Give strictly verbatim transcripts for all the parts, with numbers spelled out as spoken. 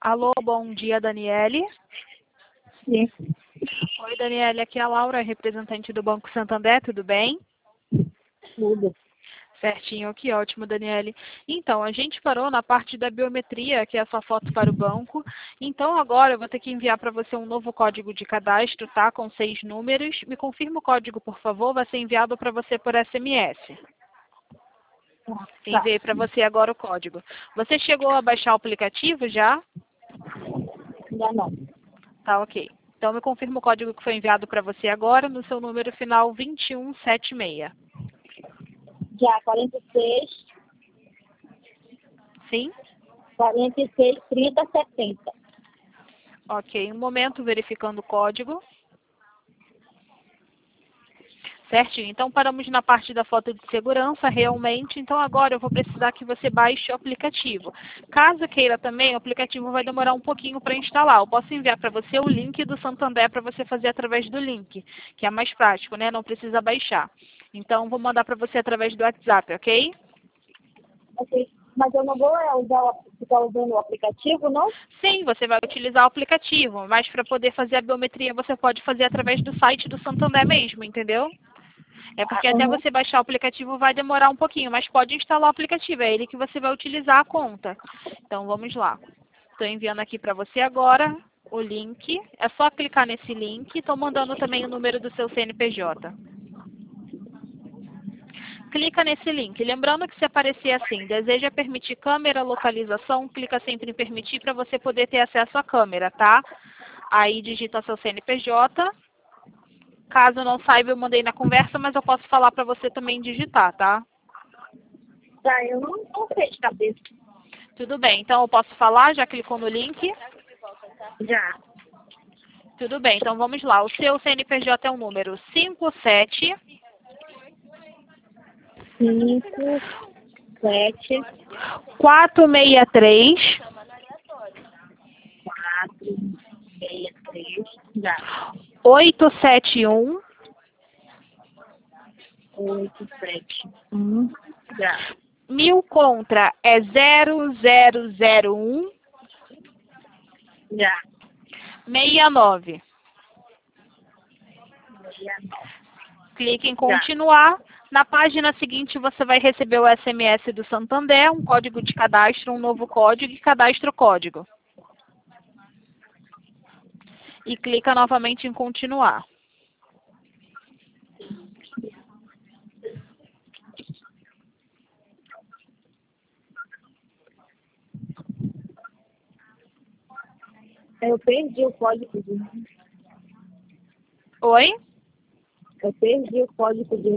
Alô, bom dia, Daniele. Sim. Oi, Daniele, aqui é a Laura, representante do Banco Santander, tudo bem? Tudo. Certinho, que ótimo, Daniele. Então, a gente parou na parte da biometria, que é a sua foto para o banco. Então, agora eu vou ter que enviar para você um novo código de cadastro, tá? Com seis números. Me confirma o código, por favor, vai ser enviado para você por S M S. Tá. Enviei para você agora o código. Você chegou a baixar o aplicativo já? Ainda não. Tá, ok. Então, me confirma o código que foi enviado para você agora, no seu número final dois um sete seis. Já quarenta e seis, Sim? quarenta e seis, trinta, setenta. Ok, um momento verificando o código. Certinho, então paramos na parte da foto de segurança, realmente. Então agora eu vou precisar que você baixe o aplicativo. Caso queira também, o aplicativo vai demorar um pouquinho para instalar. Eu posso enviar para você o link do Santander para você fazer através do link, que é mais prático, né? Não precisa baixar. Então vou mandar para você através do WhatsApp, ok? Ok. Mas eu não vou é, usar, o- ficar usando o aplicativo, não? Sim, você vai utilizar o aplicativo, mas para poder fazer a biometria você pode fazer através do site do Santander mesmo, entendeu? É porque Ah, até uhum. você baixar o aplicativo vai demorar um pouquinho, mas pode instalar o aplicativo, é ele que você vai utilizar a conta. Então vamos lá. Estou enviando aqui para você agora o link. É só clicar nesse link. Estou mandando também o número do seu C N P J. Clica nesse link. Lembrando que se aparecer assim, deseja permitir câmera, localização, clica sempre em permitir para você poder ter acesso à câmera, tá? Aí digita seu C N P J. Caso não saiba, eu mandei na conversa, mas eu posso falar para você também digitar, tá? Tá, eu não, não sei de cabeça. Tudo bem, então eu posso falar? Já clicou no link? Já. Tudo bem, então vamos lá. O seu C N P J é o número cinco sete Cinco, sete, quatro seis três quatro, seis, três. Já. oito sete um Oito, sete, um. Já. mil contra é zero zero zero um Já. seis nove. Meia, nove. Clique em Já. continuar. Na página seguinte você vai receber o S M S do Santander, um código de cadastro, um novo código e cadastre o código. E clica novamente em continuar. Eu perdi o código de Oi? Eu perdi o código de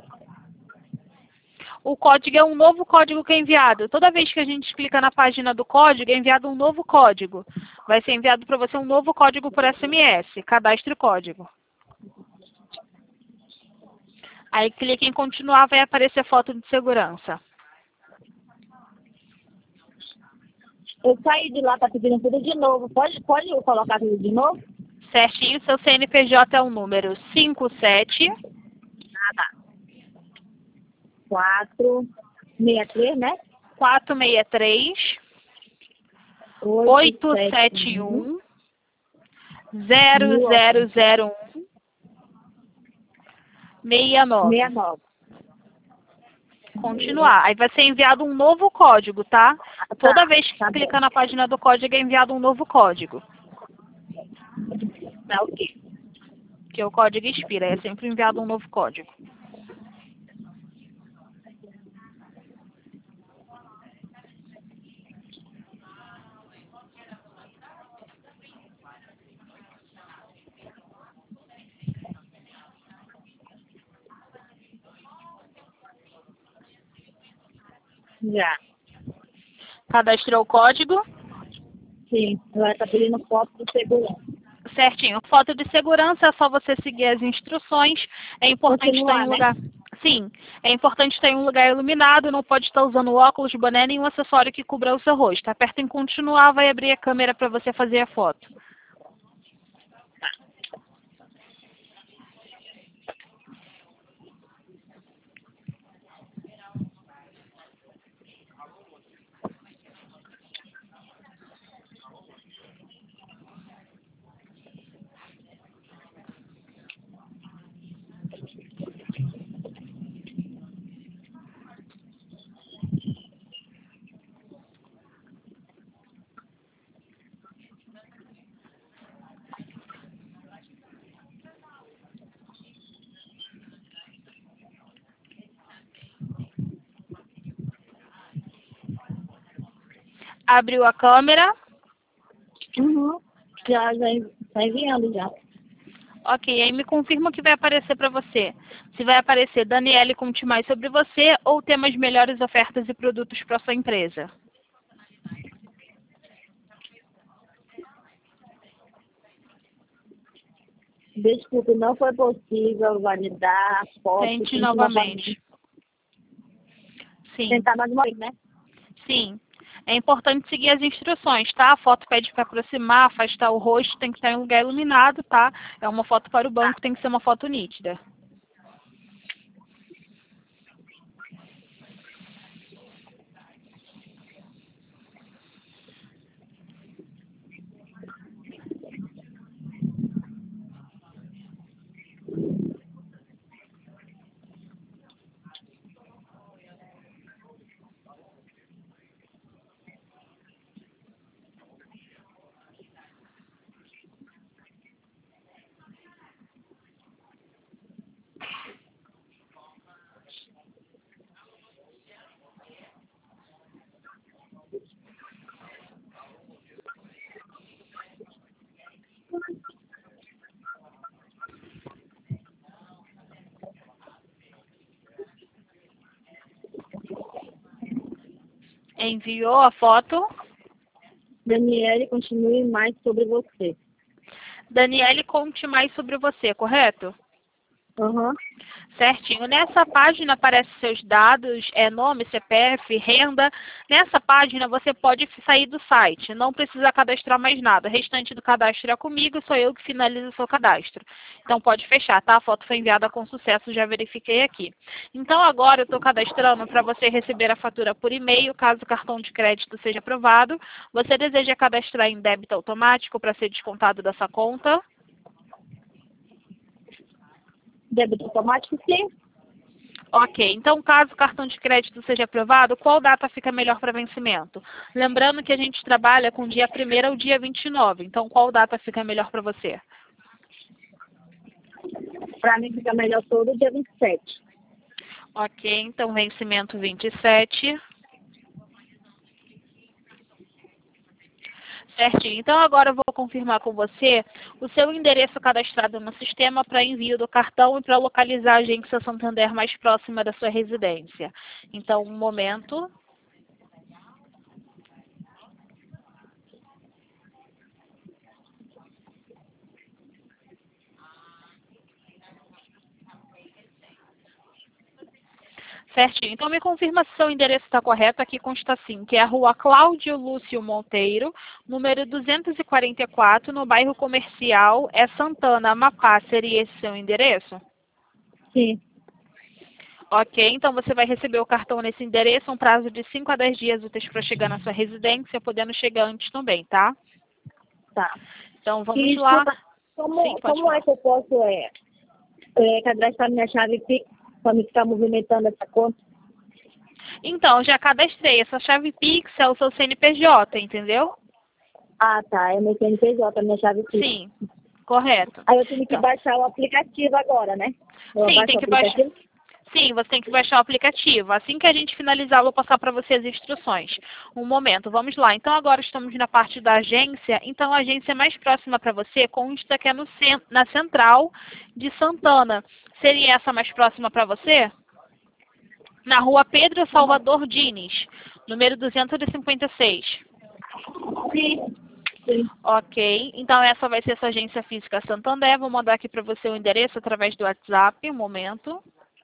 O código é um novo código que é enviado. Toda vez que a gente clica na página do código, é enviado um novo código. Vai ser enviado para você um novo código por S M S. Cadastre o código. Aí clica em continuar, vai aparecer foto de segurança. Eu saí de lá, tá pedindo tudo de novo. Pode, pode eu colocar tudo de novo? Certinho, seu C N P J é o número cinco sete Nada. Quatro, meia três, né? quatro seis três Oito, oito sete, sete um, um zero mil, zero zero um seis meia nove. nove. Continuar. Aí vai ser enviado um novo código, tá? Toda Tá, vez que tá bom. clica na página do código é enviado um novo código. Tá ok. Que o código expira. É sempre enviado um novo código. Já. Cadastrou o código? Sim. Agora tá pedindo foto do segurança. Certinho. Foto de segurança é só você seguir as instruções. É importante estar em Continuar, um né? lugar. Sim, é importante estar em um lugar iluminado, não pode estar usando óculos, boné, nenhum acessório que cubra o seu rosto. Aperta em continuar, vai abrir a câmera para você fazer a foto. Abriu a câmera. Uhum. Já, já está enviando já. Ok, aí me confirma o que vai aparecer para você. Se vai aparecer Daniele conte mais sobre você ou temas melhores ofertas e produtos para sua empresa. Desculpe, não foi possível validar a foto. Tente novamente. Sim. Tentar mais uma vez, né? Sim. É importante seguir as instruções, tá? A foto pede para aproximar, afastar o rosto, tem que estar em um lugar iluminado, tá? É uma foto para o banco, tem que ser uma foto nítida. Enviou a foto. Daniele, continue mais sobre você. Daniele, conte mais sobre você, correto? Uhum. Certinho. Nessa página aparecem seus dados, é, nome, C P F, renda. Nessa página você pode sair do site, não precisa cadastrar mais nada. O restante do cadastro é comigo, sou eu que finalizo o seu cadastro. Então pode fechar, tá? A foto foi enviada com sucesso, já verifiquei aqui. Então agora eu estou cadastrando para você receber a fatura por e-mail, caso o cartão de crédito seja aprovado. Você deseja cadastrar em débito automático para ser descontado da sua conta? Débito automático, sim. Ok, então caso o cartão de crédito seja aprovado, qual data fica melhor para vencimento? Lembrando que a gente trabalha com dia primeiro ao dia vinte e nove, então qual data fica melhor para você? Para mim fica melhor todo dia vinte e sete. Ok, então vencimento vinte e sete. Certinho. Então agora eu vou confirmar com você o seu endereço cadastrado no sistema para envio do cartão e para localizar a agência Santander mais próxima da sua residência. Então, um momento. Certinho. Então me confirma se seu endereço está correto. Aqui consta assim, que é a rua Cláudio Lúcio Monteiro, número duzentos e quarenta e quatro, no bairro Comercial, é Santana, Amapá. Seria esse seu endereço? Sim. Ok, então você vai receber o cartão nesse endereço, um prazo de cinco a dez dias úteis para chegar na sua residência, podendo chegar antes também, tá? Tá. Então vamos E, lá. escuta, como, Sim, pode como falar. é que eu posso é, é, cadastrar minha chave Pix para me ficar movimentando essa conta? Então, já cadastrei. Essa chave Pix é o seu C N P J, entendeu? Ah, tá. É meu C N P J, minha chave Pix. Sim, correto. Aí eu tenho que Então, baixar o aplicativo agora, né? Eu sim, baixo tem o que baixar. aplicativo? Sim, você tem que baixar o aplicativo. Assim que a gente finalizar, eu vou passar para você as instruções. Um momento, vamos lá. Então, agora estamos na parte da agência. Então, a agência mais próxima para você consta que é no, cen- na central de Santana. Seria essa mais próxima para você? Na rua Pedro Salvador Dines, número duzentos e cinquenta e seis. Sim. Sim. Ok, então essa vai ser a sua agência física Santander. Vou mandar aqui para você o endereço através do WhatsApp. Um momento.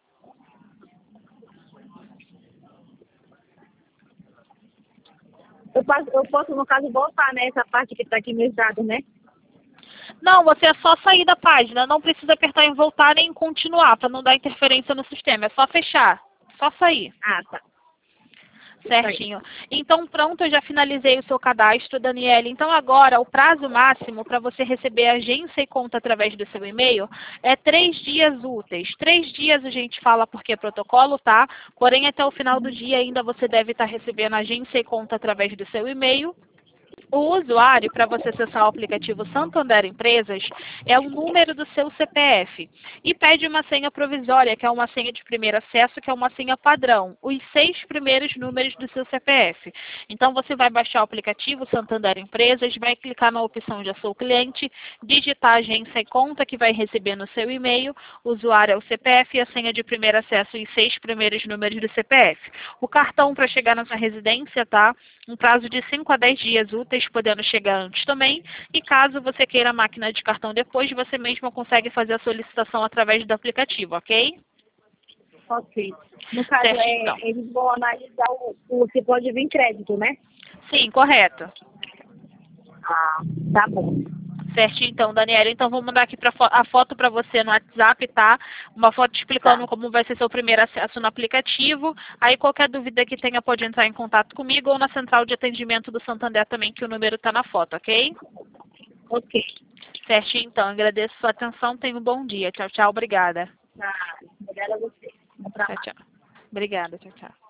Eu posso, eu posso, no caso, voltar nessa parte que está aqui meus dados, né? Não, você é só sair da página. Não precisa apertar em voltar nem em continuar, para não dar interferência no sistema. É só fechar. Só sair. Ah, tá. Certinho. Então, pronto, eu já finalizei o seu cadastro, Daniele. Então, agora, o prazo máximo para você receber agência e conta através do seu e-mail é três dias úteis. Três dias a gente fala porque é protocolo, tá? Porém, até o final do dia ainda você deve estar recebendo agência e conta através do seu e-mail. O usuário, para você acessar o aplicativo Santander Empresas, é o número do seu C P F. E pede uma senha provisória, que é uma senha de primeiro acesso, que é uma senha padrão. Os seis primeiros números do seu C P F. Então, você vai baixar o aplicativo Santander Empresas, vai clicar na opção Já Sou Cliente, digitar a agência e conta que vai receber no seu e-mail, o usuário é o C P F e a senha de primeiro acesso e os seis primeiros números do C P F. O cartão para chegar na sua residência, tá? Um prazo de cinco a dez dias úteis, podendo chegar antes também. E caso você queira a máquina de cartão depois, você mesmo consegue fazer a solicitação através do aplicativo, ok? Ok. No caso, Certo, é, então. eles vão analisar o, o se pode vir crédito, né? Sim, correto. Ah, tá bom. Certinho, então, Daniela. Então, vou mandar aqui pra fo a foto para você no WhatsApp, tá? Uma foto explicando Tá. como vai ser seu primeiro acesso no aplicativo. Aí, qualquer dúvida que tenha, pode entrar em contato comigo ou na central de atendimento do Santander também, que o número está na foto, ok? Ok. Certinho, então. Agradeço a sua atenção. Tenha um bom dia. Tchau, tchau. Obrigada. Tá. Obrigada a você. Bom trabalho. Tchau, tchau. Obrigada. Tchau, tchau.